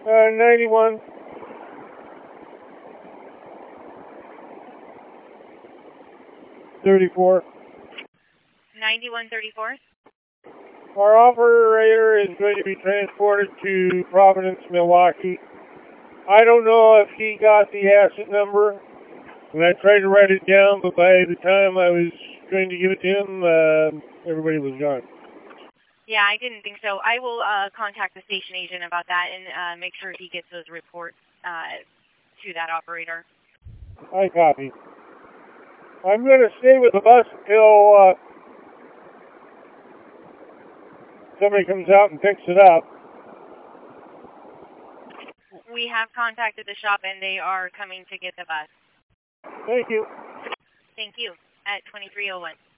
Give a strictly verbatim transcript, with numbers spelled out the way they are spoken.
Uh, ninety-one. thirty-four. ninety-one thirty-four. Our operator is going to be transported to Providence, Milwaukee. I don't know if he got the asset number, and I tried to write it down, but by the time I was going to give it to him, uh, everybody was gone. Yeah, I didn't think so. I will uh, contact the station agent about that and uh, make sure he gets those reports uh, to that operator. I copy. I'm going to stay with the bus until uh, somebody comes out and picks it up. We have contacted the shop, and they are coming to get the bus. Thank you. Thank you. At twenty-three oh one.